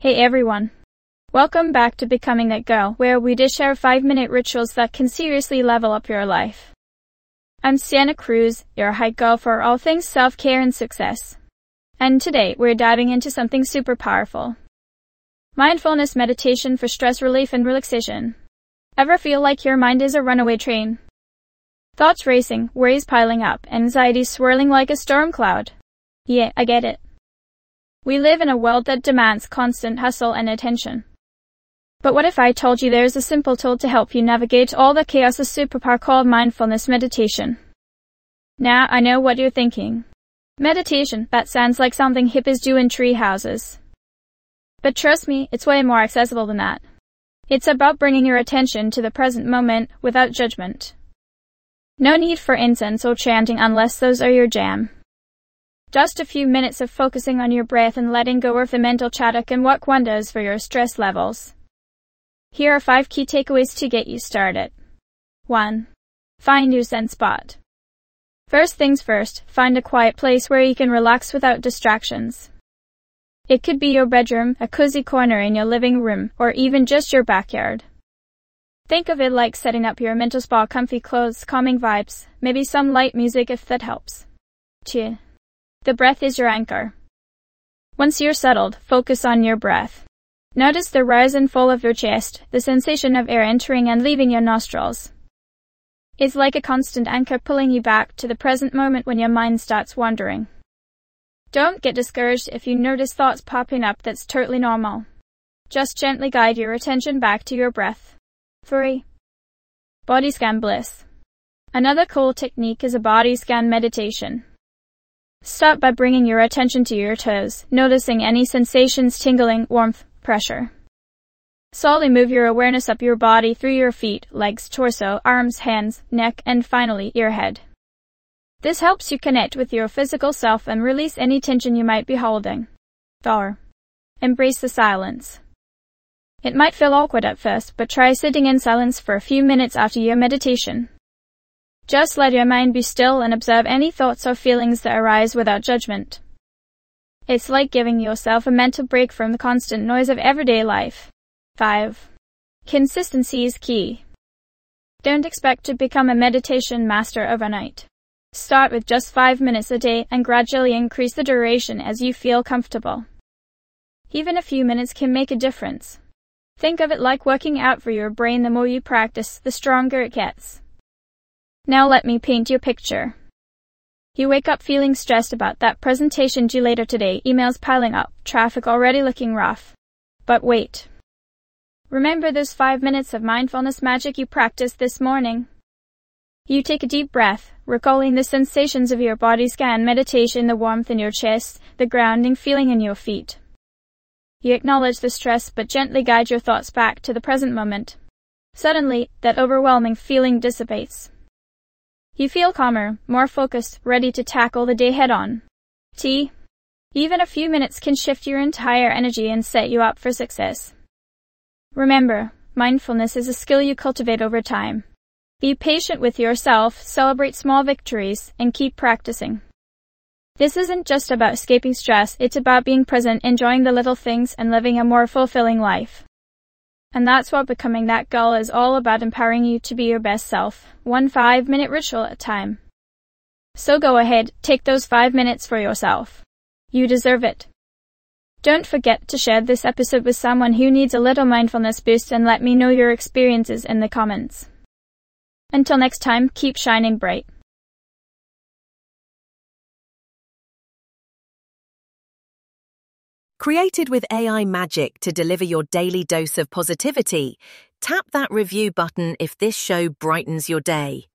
Hey everyone. Welcome back to Becoming That Girl, where we dish our 5-minute rituals that can seriously level up your life. I'm Sienna Cruz, your hype girl for all things self-care and success. And today we're diving into something super powerful. Mindfulness meditation for stress relief and relaxation. Ever feel like your mind is a runaway train? Thoughts racing, worries piling up, anxiety swirling like a storm cloud. Yeah, I get it. We live in a world that demands constant hustle and attention. But what if I told you there's a simple tool to help you navigate all the chaos, a superpower called mindfulness meditation? Now I know what you're thinking. Meditation, that sounds like something hippies do in tree houses. But trust me, it's way more accessible than that. It's about bringing your attention to the present moment without judgment. No need for incense or chanting unless those are your jam. Just a few minutes of focusing on your breath and letting go of the mental chatter can work wonders for your stress levels. Here are 5 key takeaways to get you started. 1. Find your zen spot. First things first, find a quiet place where you can relax without distractions. It could be your bedroom, a cozy corner in your living room, or even just your backyard. Think of it like setting up your mental spa, comfy clothes, calming vibes, maybe some light music if that helps. 2. The breath is your anchor. Once you're settled, focus on your breath. Notice the rise and fall of your chest, the sensation of air entering and leaving your nostrils. It's like a constant anchor pulling you back to the present moment when your mind starts wandering. Don't get discouraged if you notice thoughts popping up. That's totally normal. Just gently guide your attention back to your breath. 3. Body scan bliss. Another cool technique is a body scan meditation. Start by bringing your attention to your toes, noticing any sensations, tingling, warmth, pressure. Slowly move your awareness up your body through your feet, legs, torso, arms, hands, neck, and finally, your head. This helps you connect with your physical self and release any tension you might be holding. 4. Embrace the silence. It might feel awkward at first, but try sitting in silence for a few minutes after your meditation. Just let your mind be still and observe any thoughts or feelings that arise without judgment. It's like giving yourself a mental break from the constant noise of everyday life. 5. Consistency is key. Don't expect to become a meditation master overnight. Start with just 5 minutes a day and gradually increase the duration as you feel comfortable. Even a few minutes can make a difference. Think of it like working out for your brain. The more you practice, the stronger it gets. Now let me paint you a picture. You wake up feeling stressed about that presentation due later today, emails piling up, traffic already looking rough. But wait. Remember those 5 minutes of mindfulness magic you practiced this morning? You take a deep breath, recalling the sensations of your body scan meditation, the warmth in your chest, the grounding feeling in your feet. You acknowledge the stress but gently guide your thoughts back to the present moment. Suddenly, that overwhelming feeling dissipates. You feel calmer, more focused, ready to tackle the day head-on. Even a few minutes can shift your entire energy and set you up for success. Remember, mindfulness is a skill you cultivate over time. Be patient with yourself, celebrate small victories, and keep practicing. This isn't just about escaping stress, it's about being present, enjoying the little things, and living a more fulfilling life. And that's what Becoming That Girl is all about, empowering you to be your best self, one 5-minute ritual at a time. So go ahead, take those 5 minutes for yourself. You deserve it. Don't forget to share this episode with someone who needs a little mindfulness boost and let me know your experiences in the comments. Until next time, keep shining bright. Created with AI magic to deliver your daily dose of positivity, tap that review button if this show brightens your day.